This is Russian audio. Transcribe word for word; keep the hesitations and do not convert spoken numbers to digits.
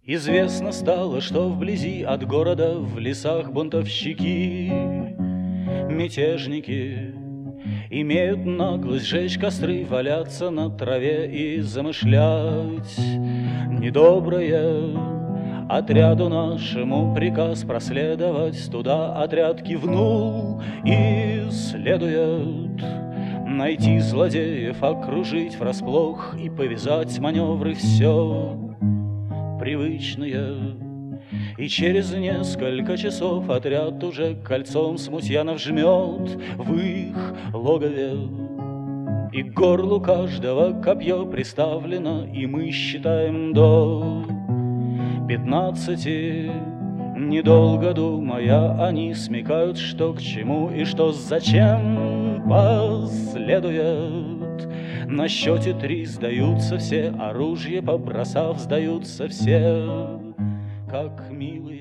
Известно стало, что вблизи от города в лесах бунтовщики, мятежники, имеют наглость жечь костры, валяться на траве и замышлять недоброе. Отряду нашему приказ проследовать туда. Отряд кивнул и следует. Найти злодеев, окружить врасплох и повязать маневры все привычные. И через несколько часов отряд уже кольцом смутьянов жмет в их логове. И к горлу каждого копье приставлено, и мы считаем до пятнадцати. Недолго думая, они смекают, что к чему и что зачем последует. На счете три сдаются все, оружие побросав, сдаются все, как милые.